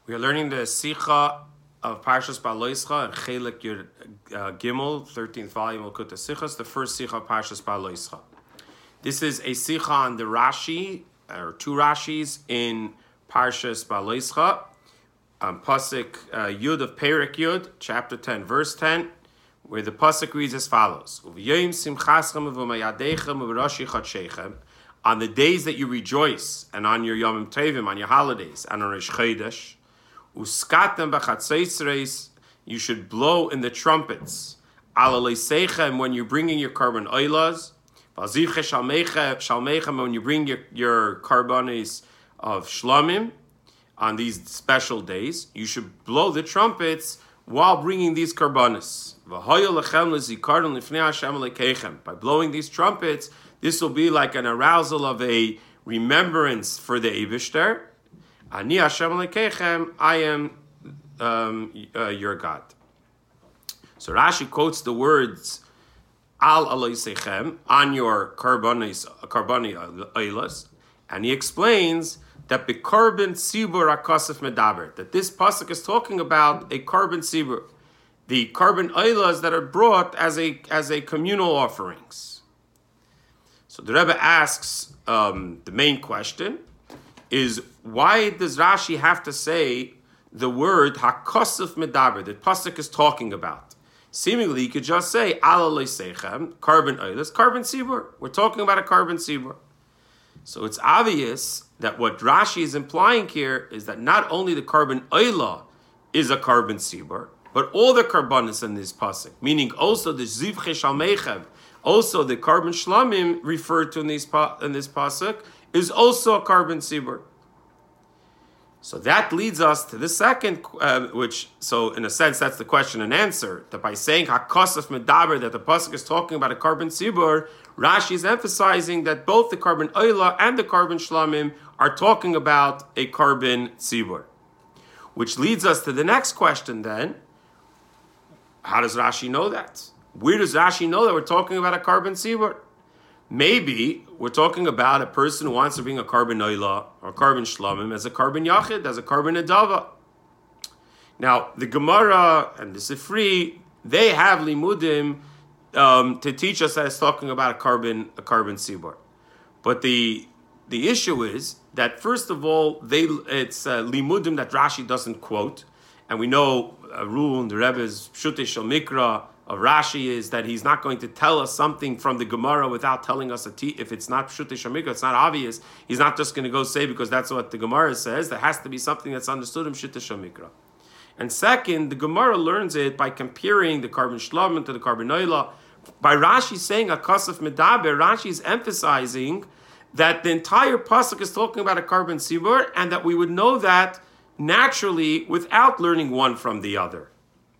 We are learning the Sikha of Parshas Baloischa and Chelik Yud Gimel, 13th volume of Kutta Sichas, the first Sikha of Parshas Baloischa. This is a Sikha on the Rashi, or two Rashis in Parshas Baloischa, Pasuk Yud of Perik Yud, chapter 10, verse 10, where the Pasuk reads as follows: on the days that you rejoice, and on your Yom Tovim, on your holidays, and on Rosh Chodesh, uskatem b'chatzeisreis, you should blow in the trumpets. Alaleisechem, when you're bringing your carbon oilas, v'azivche shalmechem, when you bring your carbonis of shlamim, on these special days, you should blow the trumpets while bringing these carbonis. By blowing these trumpets, this will be like an arousal of a remembrance for the Eibishter. Ani Hashem Elokeichem, I am your God. So Rashi quotes the words Al Aloisechem, on your carboni oilas, and he explains that the carbon sibur akasef medaber, that this pasuk is talking about a carbon sibur, the carbon oilas that are brought as a communal offerings. So the Rebbe asks the main question is, why does Rashi have to say the word hakosef medaber that pasuk is talking about? Seemingly, you could just say ala leisechem, carbon oilas, carbon sibur. We're talking about a carbon sibur. So it's obvious that what Rashi is implying here is that not only the carbon oila is a carbon sibur, but all the carbonis in this pasuk, meaning also the zivche shalmechem, also the carbon shlamim referred to in this pasuk, is also a carbon sibur. So that leads us to the second, so in a sense, that's the question and answer. That by saying hakosef medaber, that the pasuk is talking about a carbon sibur, Rashi is emphasizing that both the carbon oila and the carbon shlamim are talking about a carbon sibur. Which leads us to the next question then. How does Rashi know that? Where does Rashi know that we're talking about a carbon sibur? Maybe we're talking about a person who wants to bring a carbon oila or carbon shlamim as a carbon yachid, as a carbon adava. Now, the Gemara and the Sifri, they have limudim to teach us that it's talking about a carbon sibur. But the issue is that, first of all, it's limudim that Rashi doesn't quote. And we know a rule in the Rebbe's Pshutei Shel Mikra of Rashi is that he's not going to tell us something from the Gemara without telling us if it's not Pshutei Shel Mikra, it's not obvious. He's not just going to go say because that's what the Gemara says. There has to be something that's understood in Pshutei Shel Mikra. And second, the Gemara learns it by comparing the carbon shlamim to the carbon oila. By Rashi saying hakosef medaber, Rashi is emphasizing that the entire pasuk is talking about a carbon sibur, and that we would know that naturally without learning one from the other.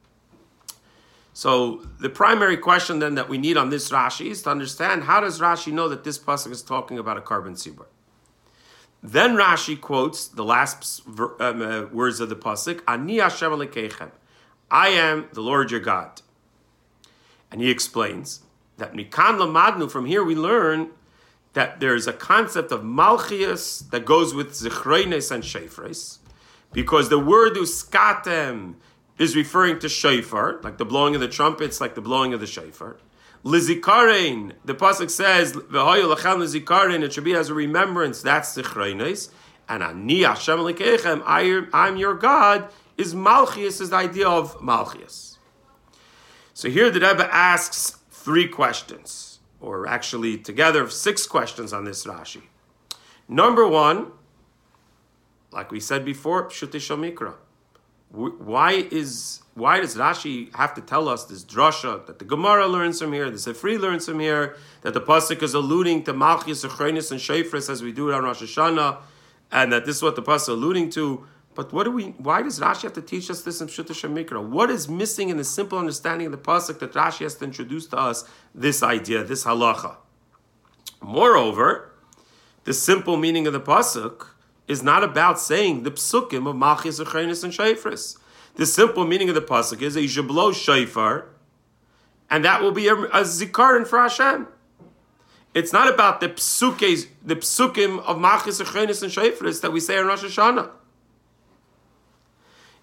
So the primary question then that we need on this Rashi is to understand, how does Rashi know that this pasuk is talking about a carbon sibur? Then Rashi quotes the last words of the pasuk, Ani Hashem Elokeichem, I am the Lord your God. And he explains that Mikan Lamadnu, from here we learn that there is a concept of Malchias that goes with Zichroines and Shofros, because the word uskatem is referring to shofar, like the blowing of the trumpets, like the blowing of the shofar. Lizikarein, the pasuk says, "V'hoyu lachem lizikarein," it should be as a remembrance. That's Zichroines. And Ani Hashem Elokeichem, I'm your God, is Malchias, is the idea of Malchias. So here the Rebbe asks three questions, or actually together 6 questions on this Rashi. Number one, like we said before, Pshutei Shel Mikra. Why does Rashi have to tell us this drasha that the Gemara learns from here, the Sifri learns from here, that the pasuk is alluding to Malchus, Zichronos, and Shofros as we do it on Rosh Hashanah, and that this is what the pasuk is alluding to? But why does Rashi have to teach us this in Pshutei Shel Mikra? What is missing in the simple understanding of the pasuk that Rashi has to introduce to us this idea, this halacha? Moreover, the simple meaning of the pasuk is not about saying the psukim of Malchus, Zichronos, and Shofros. The simple meaning of the pasuk is that you should blow shofar, and that will be a zikaron for Hashem. It's not about the psukim of Malchus, Zichronos, and Shofros that we say in Rosh Hashanah.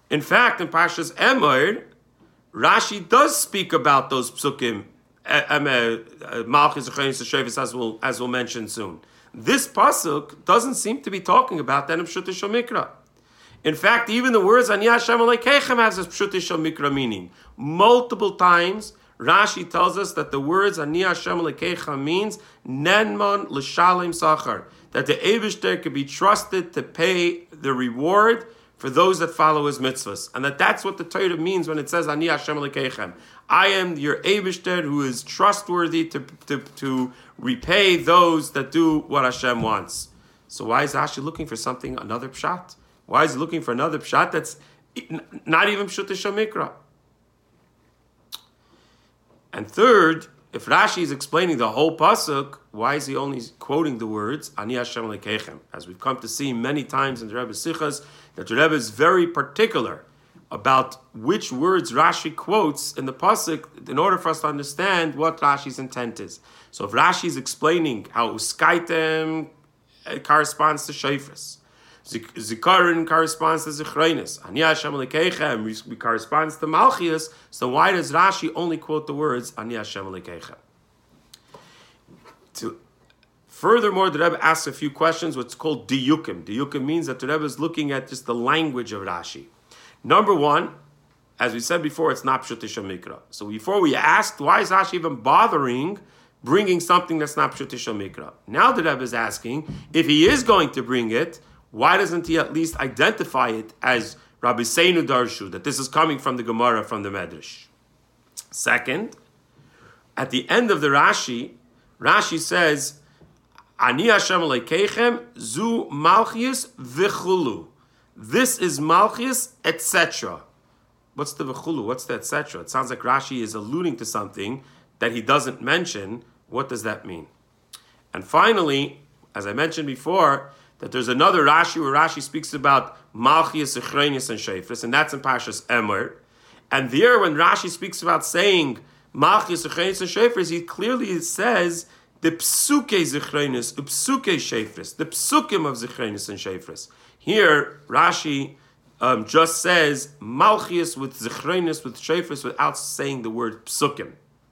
In fact, in Parshas Emor, Rashi does speak about those psukim, Malchus, Zechrenis, Shofes, as we'll mention soon. This pasuk doesn't seem to be talking about that in Pshuta Shel Mikra. In fact, even the words Ani Hashem Elokeichem has this Pshuta Shel Mikra meaning. Multiple times, Rashi tells us that the words Ani Hashem Elokeichem means Nenman L'Shalem Sachar, that the Eibishter could be trusted to pay the reward for those that follow his mitzvahs. And that's what the Torah means when it says Ani Hashem Elokeichem. I am your Eibishter who is trustworthy to repay those that do what Hashem wants. So why is Rashi looking for something, another pshat? Why is he looking for another pshat that's not even Pshuta Shel Mikra? And third, if Rashi is explaining the whole pasuk, why is he only quoting the words Ani Hashem Elokeichem? As we've come to see many times in the Rebbe's Sichas, that the Rebbe is very particular about which words Rashi quotes in the pasuk in order for us to understand what Rashi's intent is. So if Rashi is explaining how Uskaitem corresponds to Shofes, Zikaron corresponds to Zechrenis, Ani Hashem Elokeichem corresponds to Malchias, so why does Rashi only quote the words Ani Hashem Elokeichem? Furthermore, the Rebbe asks a few questions, what's called diyukim. Diyukim means that the Rebbe is looking at just the language of Rashi. Number one, as we said before, it's not Pshuta Shel Mikra. So before we asked, why is Rashi even bothering bringing something that's not Pshuta Shel Mikra? Now the Rebbe is asking, if he is going to bring it, why doesn't he at least identify it as Rabbi Seinu Darshu, that this is coming from the Gemara, from the Medrash? Second, at the end of the Rashi says, Ani Hashem Elokeichem zu Malchius v'chulu. This is Malchius, etc. What's the v'chulu? What's the etc.? It sounds like Rashi is alluding to something that he doesn't mention. What does that mean? And finally, as I mentioned before, that there's another Rashi where Rashi speaks about Malchius, Zechrenis, and Shofes, and that's in Parshas Emor. And there, when Rashi speaks about saying Malchius, Zechrenis, and Shofes, he clearly says the psuke Zechrenis, the psuke Shofes, the psukim of Zechrenis and Shofes. Here, Rashi just says Malchius with Zechrenis, with Shofes, without saying the word psukim.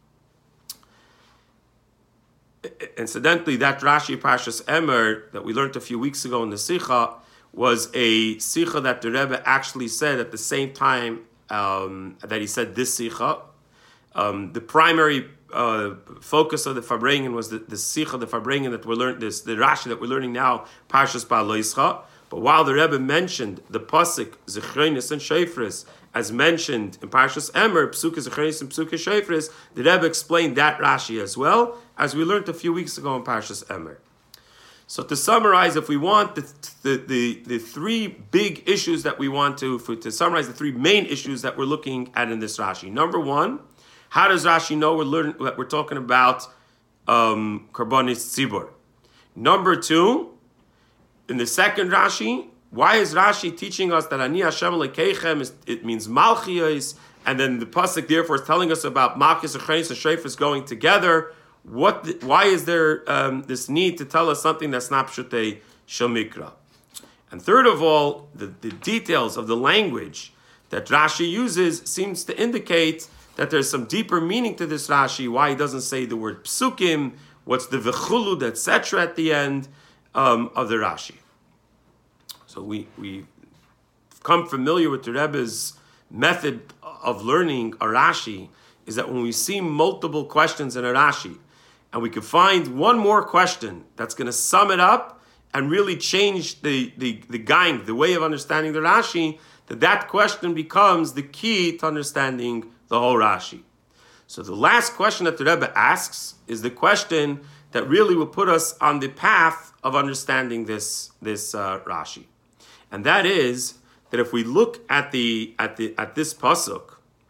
Incidentally, that Rashi Parshas Emor that we learned a few weeks ago in the Sicha was a Sicha that the Rebbe actually said at the same time that he said this Sicha. The primary focus of the Farbrengen was the Sicha, the Farbrengen that we learned, the Rashi that we're learning now, Parshas Ba'aloischa. But while the Rebbe mentioned the pasuk Zechrenis and Shofes, as mentioned in Parshas Emor, Psuke Zechrenis and Psuke Shofes, the Rebbe explained that Rashi as well, as we learned a few weeks ago in Parshas Emor. So to summarize, if we want the three big issues that we want to summarize the three main issues that we're looking at in this Rashi. Number one, how does Rashi know we're talking about Karbonis Tzibor? Number two, in the second Rashi, why is Rashi teaching us that Ani Hashem Elokeichem it means Malchios, and then the pasuk therefore is telling us about Malchus, Zechrenis, and Shofes going together? Why is there this need to tell us something that's not Pshuta Shel Mikra? And third of all, the details of the language that Rashi uses seems to indicate that there's some deeper meaning to this Rashi, why he doesn't say the word psukim, what's the v'chulud, etc. at the end of the Rashi. So we've become familiar with the Rebbe's method of learning a Rashi, is that when we see multiple questions in a Rashi, and we can find one more question that's going to sum it up and really change the way of understanding the Rashi, that question becomes the key to understanding the whole Rashi. So the last question that the Rebbe asks is the question that really will put us on the path of understanding this Rashi, and that is that if we look at this pasuk,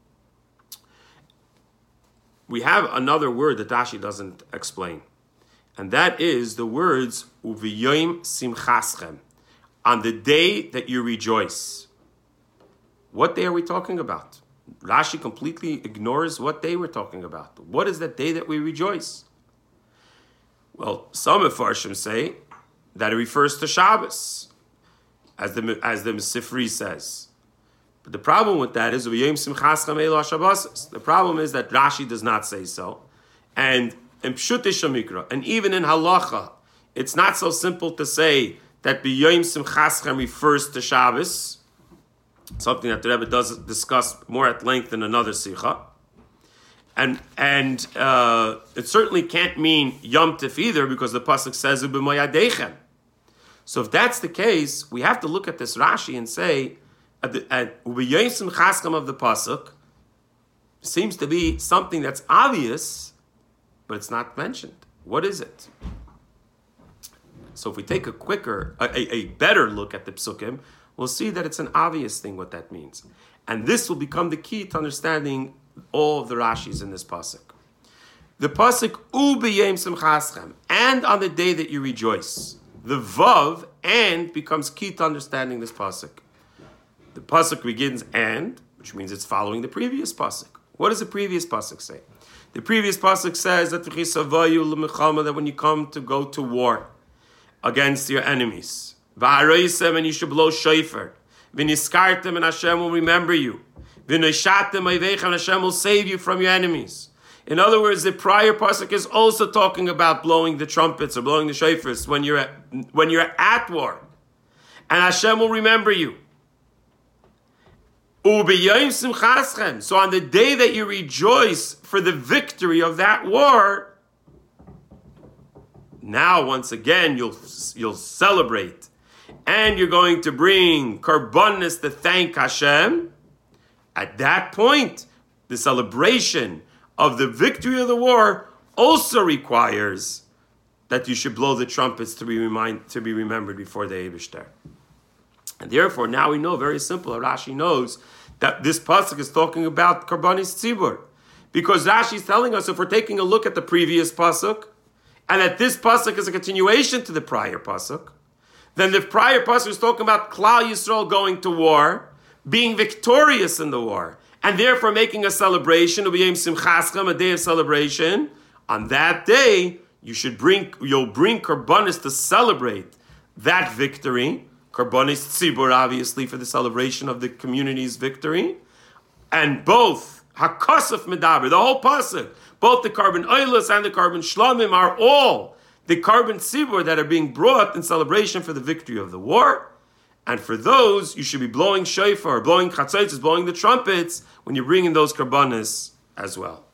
we have another word that Rashi doesn't explain, and that is the words "Uviyoim simchaschem," on the day that you rejoice. What day are we talking about? Rashi completely ignores what day we're talking about. What is that day that we rejoice? Well, some Mefarshim say that it refers to Shabbos, as the Sifri says. But the problem with that is the problem is that Rashi does not say so, and in Pshutei Shamikra, and even in Halacha, it's not so simple to say that B'Yom Simchaschem refers to Shabbos, something that the Rebbe does discuss more at length in another Sikha. And it certainly can't mean Yom Tif either, because the pasuk says U'b'moyadechem. So if that's the case, we have to look at this Rashi and say at U'b'yom simchaschem of the pasuk seems to be something that's obvious, but it's not mentioned. What is it? So if we take a better look at the psukim, we'll see that it's an obvious thing what that means, and this will become the key to understanding all of the Rashis in this pasuk. The pasuk U'b'yom simchaschem, and on the day that you rejoice. The vav and becomes key to understanding this pasuk. The pasuk begins and, which means it's following the previous pasuk. What does the previous pasuk say? The previous pasuk says that that when you come to go to war against your enemies, and you should blow shofar, v'niskartem, and Hashem will remember you, v'nishatem and Hashem will save you from your enemies. In other words, the prior pasuk is also talking about blowing the trumpets or blowing the shofars when you're at war, and Hashem will remember you. U'b'yom simchaschem. So on the day that you rejoice for the victory of that war, now once again you'll celebrate, and you're going to bring karbonos to thank Hashem. At that point, the celebration of the victory of the war also requires that you should blow the trumpets to be remembered before the Eibishter. And therefore, now we know, very simple, Rashi knows that this pasuk is talking about Karbanis Tzibur. Because Rashi is telling us, if we're taking a look at the previous pasuk, and that this pasuk is a continuation to the prior pasuk, then the prior pasuk is talking about Klal Yisrael going to war, being victorious in the war, and therefore making a celebration, U'b'yom simchaschem, a day of celebration. On that day, you'll bring karbanos to celebrate that victory. Karbanos tzibur, obviously, for the celebration of the community's victory. And both, hakosef medaber, the whole pasuk, both the carbon oilus and the carbon shlamim are all the carbon tzibur that are being brought in celebration for the victory of the war. And for those, you should be blowing shofar, blowing chatzotzes, blowing the trumpets when you bring in those karbanos as well.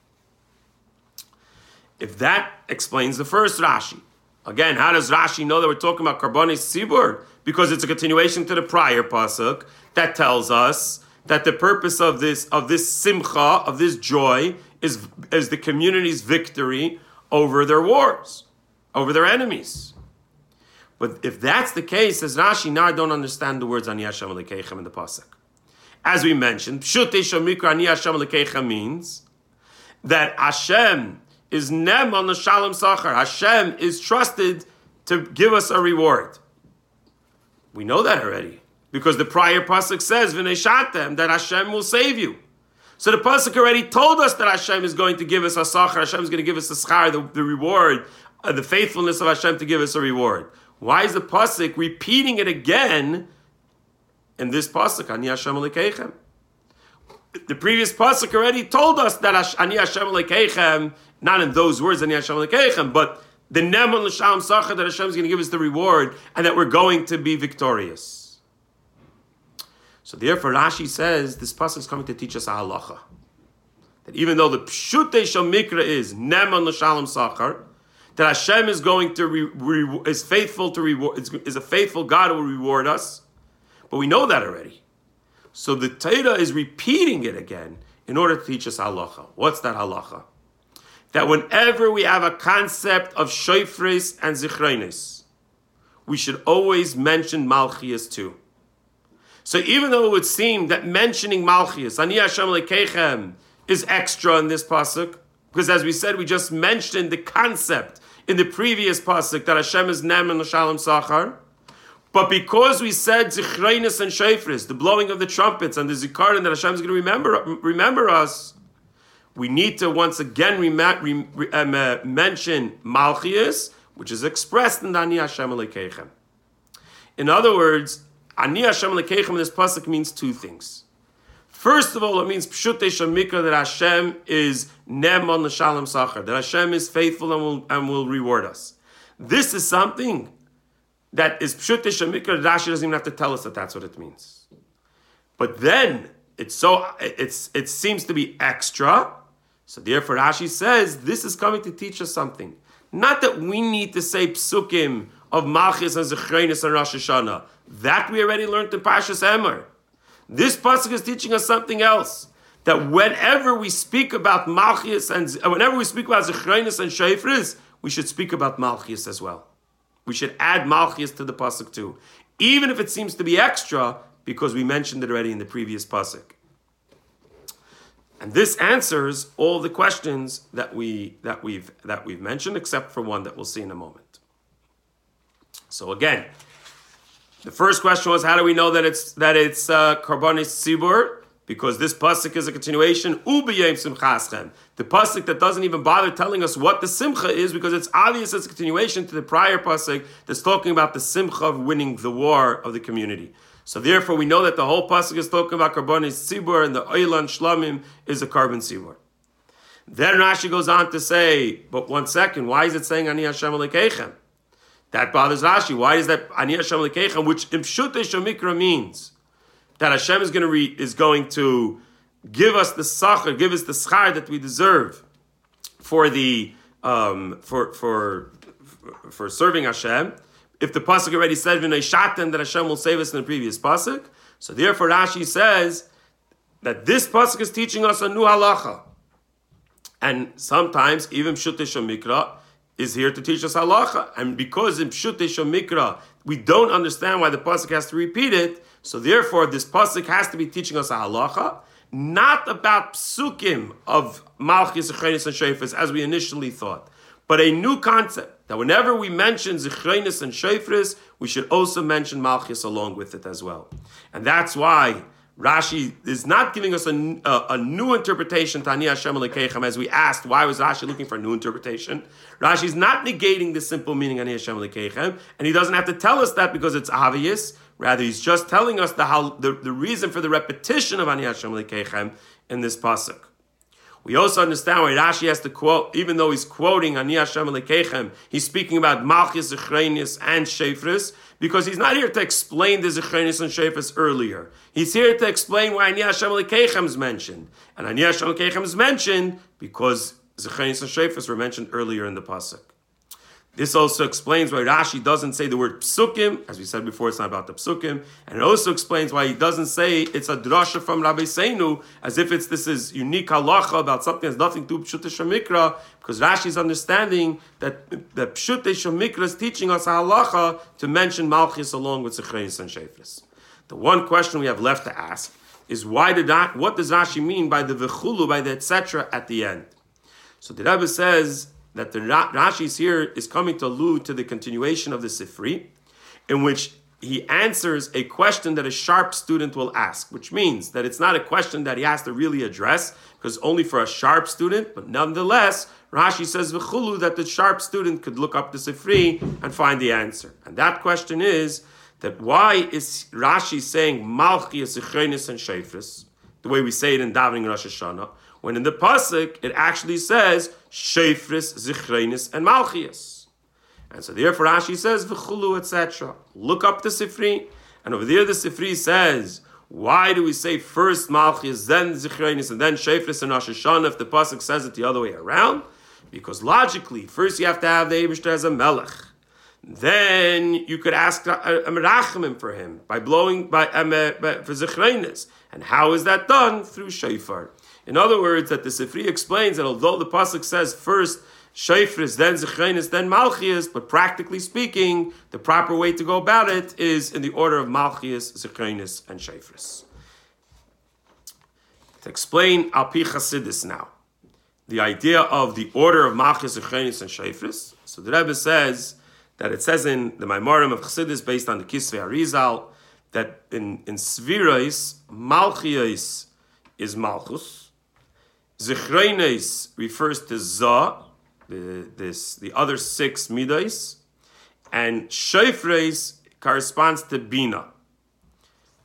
If that explains the first Rashi. Again, how does Rashi know that we're talking about karbanos tzibur? Because it's a continuation to the prior pasuk that tells us that the purpose of this simcha, of this joy, is the community's victory over their wars, over their enemies. But if that's the case, as Rashi, now I don't understand the words Ani Hashem Elokeichem in the pasuk. As we mentioned, Pshutei Shamikra Ani Hashem Elokeichem means that Hashem is Ne'eman L'Shalom Sachar. Hashem is trusted to give us a reward. We know that already, because the prior pasuk says V'neishatem, that Hashem will save you. So the pasuk already told us that Hashem is going to give us a sachar. Hashem is going to give us a schar, the reward, the faithfulness of Hashem to give us a reward. Why is the pasuk repeating it again in this pasuk, Ani Hashem Elokeichem? The previous pasuk already told us that Ani Hashem Elokeichem, not in those words, Ani Hashem Elokeichem, but the Ne'eman L'Shalom Sachar, that Hashem is going to give us the reward and that we're going to be victorious. So therefore Rashi says this pasuk is coming to teach us a halacha. That even though the Pshutei Shamikra is Ne'eman L'Shalom Sachar, that Hashem is going to is faithful to reward, is a faithful God who will reward us, but we know that already. So the Torah is repeating it again in order to teach us halacha. What's that halacha? That whenever we have a concept of shofris and zichronis, we should always mention Malchias too. So even though it would seem that mentioning Malchias, Ani Hashem Elokeichem, is extra in this pasuk, because as we said, we just mentioned the concept in the previous pasuk that Hashem is Ne'eman L'Shalom Sachar. But because we said Zichronis and Shofris, the blowing of the trumpets and the Zikaron that Hashem is going to remember us, we need to once again mention Malchias, which is expressed in Ani Hashem Elokeichem. In other words, Ani Hashem Elokeichem in this pasuk means two things. First of all, it means Pshutei Shamikra, that Hashem is Ne'eman L'Shalom Sachar, that Hashem is faithful and will reward us. This is something that is Pshutei Shamikra. Rashi doesn't even have to tell us that that's what it means. But then it seems to be extra. So therefore Rashi says this is coming to teach us something. Not that we need to say psukim of Malchus and Zechrenis and Rosh Hashanah. That we already learned in Parshas Emor. This pasuk is teaching us something else. That whenever we speak about Malchus and whenever we speak about Zechrenis and Shofris, we should speak about Malchus as well. We should add Malchus to the pasuk too, even if it seems to be extra because we mentioned it already in the previous pasuk. And this answers all the questions that we've mentioned, except for one that we'll see in a moment. So again, the first question was, how do we know that it's Karbanis Tzibur? Because this pasuk is a continuation. Ubiyem Simchaschem. The pasuk that doesn't even bother telling us what the simcha is, because it's obvious it's a continuation to the prior pasuk that's talking about the simcha of winning the war of the community. So therefore, we know that the whole pasuk is talking about Karbanis Tzibur, and the Oilan Shlamim is a Karban Tzibur. Then Rashi goes on to say, but one second, why is it saying Ani Hashem Elokeichem? That bothers Rashi. Why is that Ani Hashem Elokeichem, which Imshutei Shemikra means that Hashem is going to give us the sachar, give us the schar that we deserve for the for serving Hashem? If the pasuk already said V'nei Shatan that Hashem will save us in the previous pasuk, so therefore Rashi says that this pasuk is teaching us a new halacha, and sometimes even Pshutei Shemikra is here to teach us halacha, and because in Pshutei Shemikra we don't understand why the pasuk has to repeat it, so therefore this pasuk has to be teaching us a halacha, not about psukim of Malchus, Zechrenis, and Shofris as we initially thought, but a new concept, that whenever we mention Zechrenis and Shofris, we should also mention Malchus along with it as well. And that's why Rashi is not giving us a new interpretation to Ani Hashem Elokeichem, as we asked, why was Rashi looking for a new interpretation? Rashi is not negating the simple meaning Ani Hashem Elokeichem, and he doesn't have to tell us that because it's obvious. Rather, he's just telling us the reason for the repetition of Ani Hashem Elokeichem in this pasuk. We also understand why Rashi has to quote, even though he's quoting Ani Hashem Elokeichem, he's speaking about Malchus, Zechrenis, and Shofris, because he's not here to explain the Zechrenis and Shofris earlier. He's here to explain why Ani Hashem Elokeichem is mentioned. And Ani Hashem Elokeichem is mentioned because Zechrenis and Shofris were mentioned earlier in the pasuk. This also explains why Rashi doesn't say the word psukim. As we said before, it's not about the psukim. And it also explains why he doesn't say it's a drasha from Rabbi Seinu, as if this is unique halacha about something that has nothing to do with Pshutei Shemikra, because Rashi is understanding that Pshutei Shemikra is teaching us a halacha to mention Malchus along with Zechrenis and Shofris. The one question we have left to ask is what does Rashi mean by the v'chulu, by the etc. at the end? So the Rebbe says that the Rashi's here is coming to allude to the continuation of the Sifri, in which he answers a question that a sharp student will ask, which means that it's not a question that he has to really address, because only for a sharp student, but nonetheless, Rashi says v'chulu, that the sharp student could look up the Sifri and find the answer. And that question is that why is Rashi saying Malchus, Zechrenis, and Shofris, the way we say it in davening Rosh Hashanah, when in the pasuk it actually says Shofris, Zechrenis, and Malchus. And so therefore Rashi says v'chulu, etc. Look up the Sifri, and over there the Sifri says, why do we say first Malchus, then Zechrenis, and then Shofris and Rosh Hashanah if the pasuk says it the other way around? Because logically, first you have to have the Eibishter as a melech. Then you could ask a merachimim for him by blowing for Zechrenis. And how is that done? Through shofar. In other words, that the Sifri explains that although the pasuk says first Shofris, then Zechrenis, then Malchus, but practically speaking, the proper way to go about it is in the order of Malchus, Zechrenis, and Shofris. To explain Al Pi Chasidus now, the idea of the order of Malchus, Zechrenis, and Shofris. So the Rebbe says that it says in the Maimarim of Chassidus, based on the Kisvei Arizal, that in Sviros, Malchus is Malchus. Zechrenis refers to Zah, the other 6 midos, and Shofris corresponds to Bina.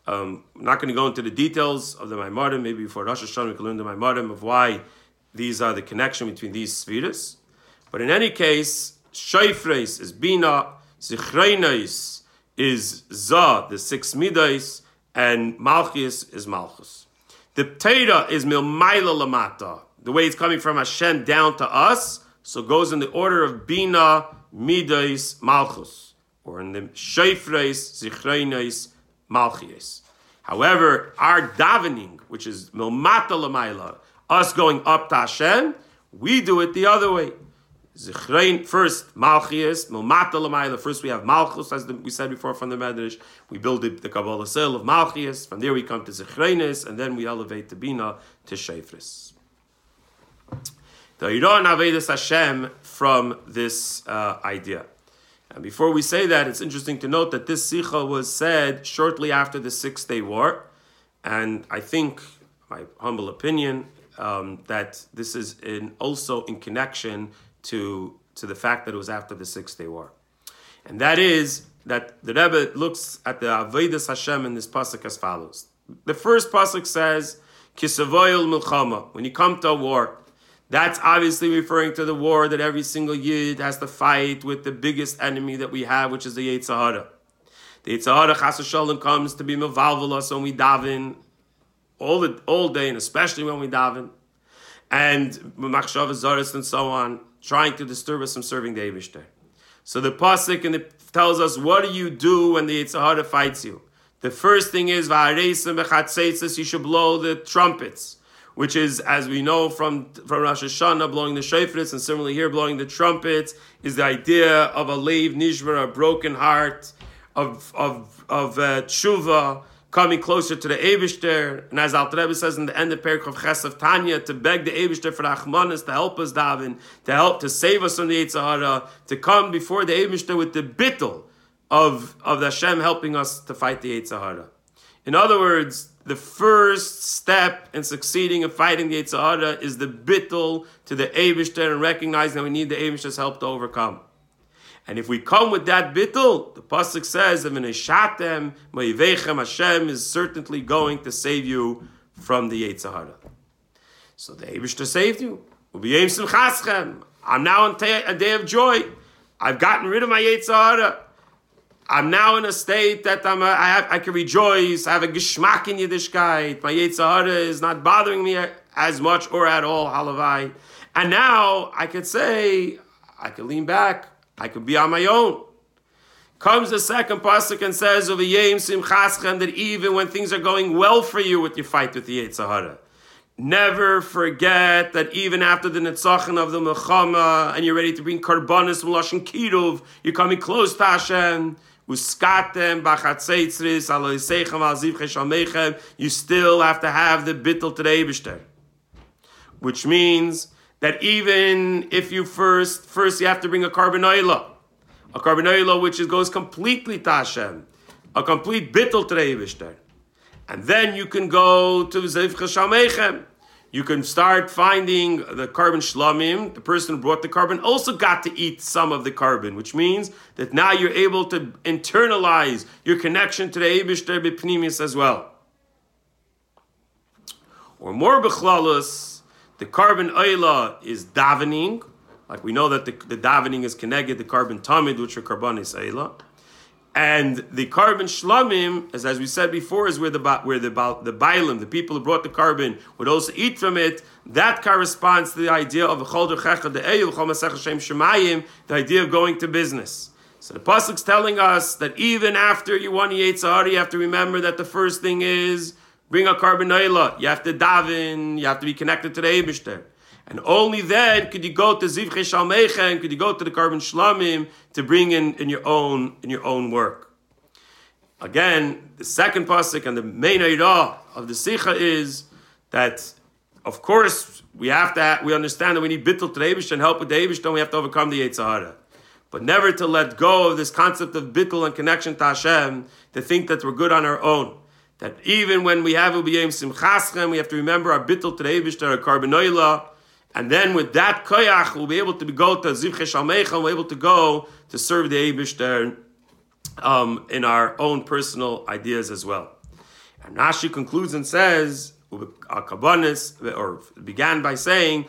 I'm not going to go into the details of the Maimarim. Maybe before Rosh Hashanah we can learn the Maimarim of why these are the connection between these spheres. But in any case, Shofres is Bina, Zichreinos is Za, the 6 Midas, and Malchus is Malchus. The Torah is Milmaila Lamata, the way it's coming from Hashem down to us, so it goes in the order of Bina, Midas, Malchus, or in the Shofres, Zichreinos, Malchus. However, our davening, which is Milmata Lamaila, us going up to Hashem, we do it the other way. Zichrein, first Malchus, Milmata Lamaila. First we have Malchus, as we said before from the Medrash. We build the Kabbalah Sel of Malchus. From there we come to Zichreinis, and then we elevate the Bina to Shofres. The Iran Avedis Hashem from this idea. And before we say that, it's interesting to note that this Sikha was said shortly after the 6-Day War. And I think, my humble opinion, that this is also in connection to the fact that it was after the 6-Day War. And that is that the Rebbe looks at the Avedis Hashem in this pasuk as follows. The first pasuk says, Kisavoyel Milchama, when you come to a war. That's obviously referring to the war that every single Yid has to fight with the biggest enemy that we have, which is the Yetzer Hara. The Yetzer Hara, Chas v'Shalom, comes to be mevalvel us when we daven all day, and especially when we daven, and machshava zaris and so on, trying to disturb us from serving the Eibishter. So the pasuk tells us, what do you do when the Yetzer Hara fights you? The first thing is va'areisim b'chatzeitzes, you should blow the trumpets, which is, as we know from Rosh Hashanah, blowing the shofars, and similarly here, blowing the trumpets, is the idea of a leiv nishbar, a broken heart, of tshuva, coming closer to the Eibishter. And as Alter Rebbe says in the end of Perek of Chesav Tanya, to beg the Eibishter for Achmanis, to help us daven, to save us from the Yetzer Hara, to come before the Eibishter with the bittul of the Hashem helping us to fight the Yetzer Hara. In other words, the first step in succeeding in fighting the Yetzer Hara is the bittul to the Eibishter and recognizing that we need the Eibishter's help to overcome. And if we come with that bittul, the pasuk says that V'neshatem ma'ivechem, Hashem is certainly going to save you from the Yetzer Hara. So the Eibishter saved you. U'b'yem simchaschem. I'm now on a day of joy. I've gotten rid of my Yetzer Hara. I'm now in a state that I can rejoice. I have a geschmack in Yiddishkeit. My Yetzer Hara is not bothering me as much or at all. Halavai. And now I could say, I could lean back. I could be on my own. Comes the second pasuk and says, that even when things are going well for you with your fight with the Yetzer Hara, never forget that even after the Netzachin of the Mechama, and you're ready to bring Karbanis Lashon Kiruv, you're coming close to Hashem, you still have to have the bittul to the Eibishter. Which means that even if you first you have to bring a carbon oila which goes completely to Hashem, a complete bittul to the Eibishter. And then you can go to Zivcha Shalmechem. You can start finding the carbon shlamim. The person who brought the carbon also got to eat some of the carbon, which means that now you're able to internalize your connection to the Eibishter b'pnimis as well. Or more b'chlalus, the carbon oila is davening. Like we know that the davening is connected to carbon tamid, which are karbanis oila. And the carbon shlamim, as we said before, is where the bailim, the people who brought the carbon, would also eat from it. That corresponds to the idea of the idea of going to business. So the pasuk's telling us that even after you won the Yetzer Hara, you have to remember that the first thing is bring a carbon oila. You have to daven. You have to be connected to the Eibishter. And only then could you go to Zivchei Shalmechem, could you go to the carbon shlamim to bring in your own work. Again, the second pasuk and the main idea of the Sikha is that, of course, we understand that we need bittul to the Eibishter and help with the Eibishter, and we have to overcome the Yetzer Hara. But never to let go of this concept of bittul and connection to Hashem, to think that we're good on our own. That even when we have ubiyim simchaschem, we have to remember our bittul to the Eibishter, our carbon oila. And then with that koyach, we'll be able to go to Zivchei Shalmechem, we'll be able to go to serve the Eibishter in our own personal ideas as well. And Rashi concludes and says, or began by saying,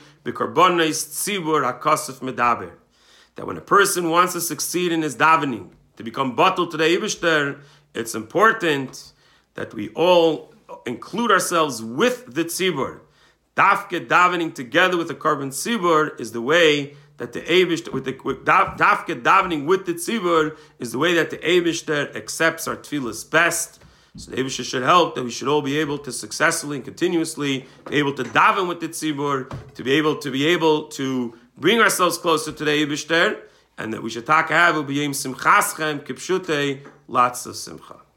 that when a person wants to succeed in his davening, to become batul to the Eibishter, it's important that we all include ourselves with the tzibur. Dafke davening together with the korban tzibur is the way that the Eibishter, dafke davening with the tzibur is the way that the Eibishter accepts our tefillas best. So the Eibishter should help that we should all be able to successfully and continuously be able to daven with the tzibur, to be able to bring ourselves closer to the Eibishter, and that we should have b'yem simchaschem kipshutei lots of simcha.